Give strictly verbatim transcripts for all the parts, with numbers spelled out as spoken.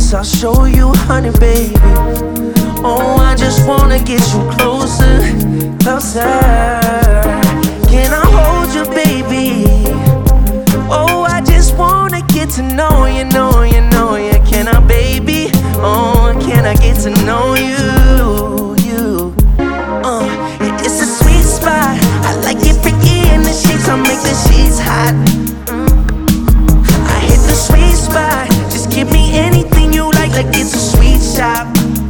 promise I'll show you, honey, baby. Oh, I just wanna get you closer, closer. Can I hold you, baby? Oh, I just wanna get to know you, know you, know you. Can I, baby? Oh, can I get to know you, you? Uh, it's a sweet spot. I like it freaky in the sheets. I make the sheets hot. I hit the sweet spot. Just give me anything you like, like it's a sweet shop.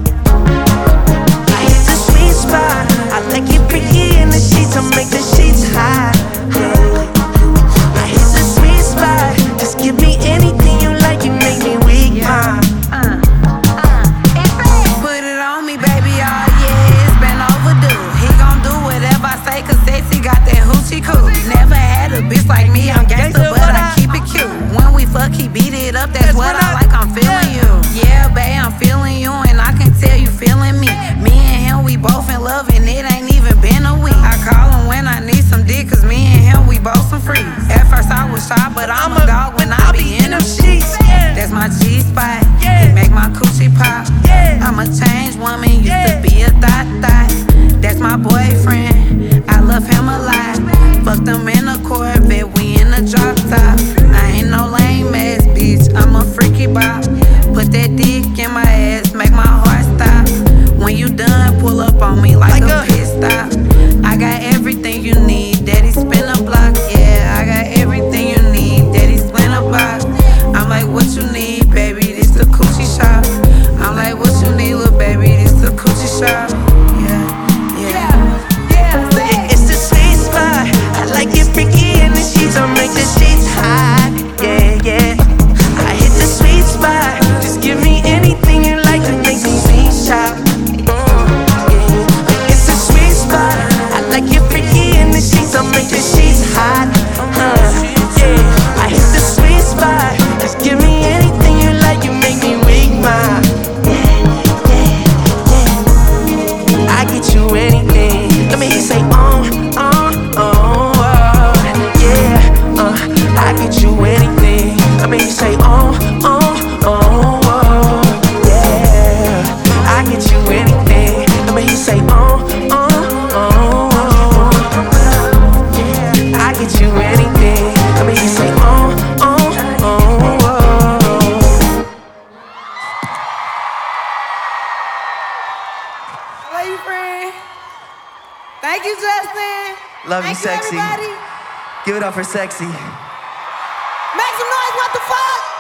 I hit the sweet spot. I like it freaky in the sheets. I make the sheets hot. I hit the sweet spot. Just give me anything you like. You make me weak, ma. Uh, uh, Put it on me, baby. Oh yeah, it's been overdue. He gon' do whatever I say, cause sexy got that hoochie cool. Never had a bitch like me. I'm gangster, but I keep it cute. When we fuck, he beat it up. That's what I like. I'm feeling you. Yeah, babe, I'm feeling you, and I can tell you feeling me. Me and him, we both in love, and it ain't even been a week. I call him when I need some dick, cause me and him, we both some freaks. At first I was shy, but I'm a dog when I be in them sheets. That's my G-spot. It make my coochie pop. I'm a changed woman, used to be a thot thot. That's my boyfriend. I love him a lot. Fucked him in a Corvette, we in a drop top. I ain't no lame ass bitch, I'm a freaky bop. Put that dick in my ass, make my heart stop. When you done, pull up on me like, like a, a pit stop. I got everything you need, daddy spin a block. Yeah, I got everything you need, daddy spin a block. I'm like, what you need, baby, this the coochie shop. I'm like, what you need, little baby, this the coochie shop. Yeah, yeah, yeah, yeah. It's the sweet spot. I like it freaky in the sheets. I make the sheets hot. Yeah, yeah. I hit the sweet spot. Just give me anything you like to make me sweet shop. It's a sweet spot. I like it freaky in the sheets. I make the sheets hot. Uh, yeah. I hit the sweet spot. Just give me anything you like. You make me weak, ma. I get you anything. Let me hear you say, oh, oh, oh, oh, yeah. Uh, I get you anything. Let me hear you say, oh, oh, oh, oh, yeah. I get you anything. Let me hear you say, oh, oh, oh, oh, yeah. I get you anything. Let me hear you say, oh, oh, oh, oh. I love you, friend. Thank you, Justin. Love you, Thank sexy. You, everybody. Give it up for sexy. Make some noise, what the fuck?